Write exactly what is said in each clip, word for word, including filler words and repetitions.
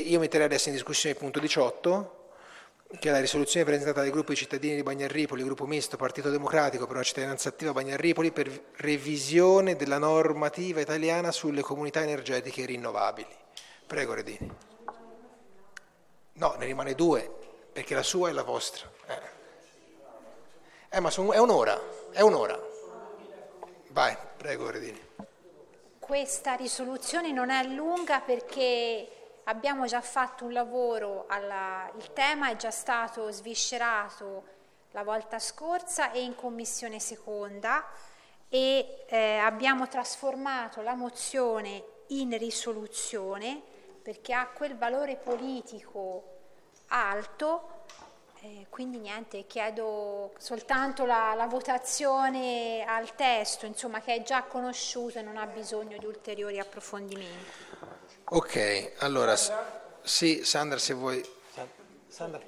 quindi io metterei adesso in discussione il punto diciotto, che è la risoluzione presentata dai gruppi cittadini di Bagnarripoli, gruppo misto, Partito Democratico per una cittadinanza attiva a Bagnarripoli per revisione della normativa italiana sulle comunità energetiche rinnovabili. Prego Redini. No, ne rimane due, perché la sua è la vostra. Eh, eh ma son, è un'ora, è un'ora. Vai, prego Redini. Questa risoluzione non è lunga perché abbiamo già fatto un lavoro, alla, il tema è già stato sviscerato la volta scorsa e in commissione seconda e eh, abbiamo trasformato la mozione in risoluzione perché ha quel valore politico alto, eh, quindi niente, chiedo soltanto la, la votazione al testo, insomma, che è già conosciuto e non ha bisogno di ulteriori approfondimenti. Ok, allora, sì, Sandra se vuoi... Sandra?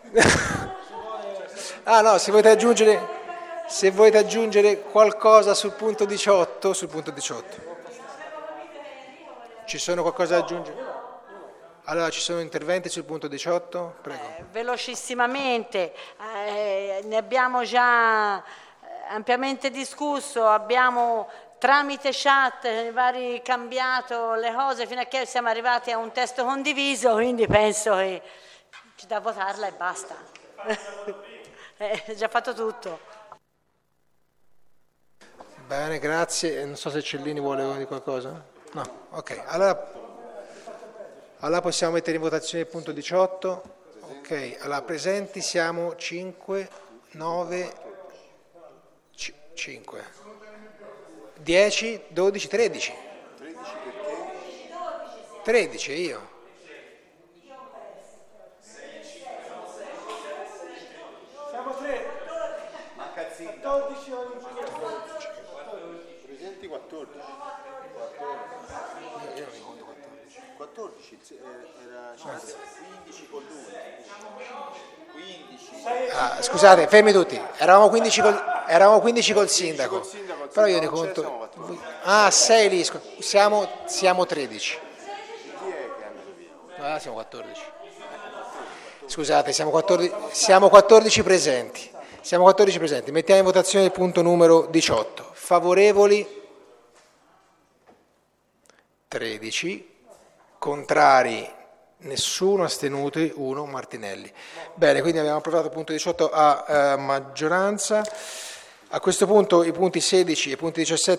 Ah no, se volete aggiungere, se volete aggiungere qualcosa sul punto diciotto, sul punto diciotto. Ci sono qualcosa da aggiungere? Allora, ci sono interventi sul punto diciotto? Prego. Eh, velocissimamente, eh, ne abbiamo già ampiamente discusso, abbiamo tramite chat eh, vari cambiato le cose fino a che siamo arrivati a un testo condiviso, quindi penso che ci da votarla e basta. È già fatto tutto. Bene, grazie. Non so se Cellini vuole dire qualcosa. No, ok. Allora, allora possiamo mettere in votazione il punto diciotto. Ok, allora presenti siamo cinque, nove, cinque. dieci, dodici, tredici. tredici io. Siamo tre. Manca quattordici o presenti quattordici. Io non ricordo quattordici. quattordici era quindici con lui. quindici. Ah, scusate, fermi tutti. Eravamo quindici col, eravamo quindici col sindaco. Però io ne conto. Ah, sei lì. Siamo, siamo tredici. Ah, siamo quattordici. Scusate, siamo quattordici, siamo quattordici presenti. Siamo quattordici presenti. Mettiamo in votazione il punto numero diciotto. Favorevoli tredici, contrari nessuno, astenuti uno, Martinelli. Bene, quindi abbiamo approvato il punto diciotto a eh, maggioranza. A questo punto i punti sedici e i punti diciassette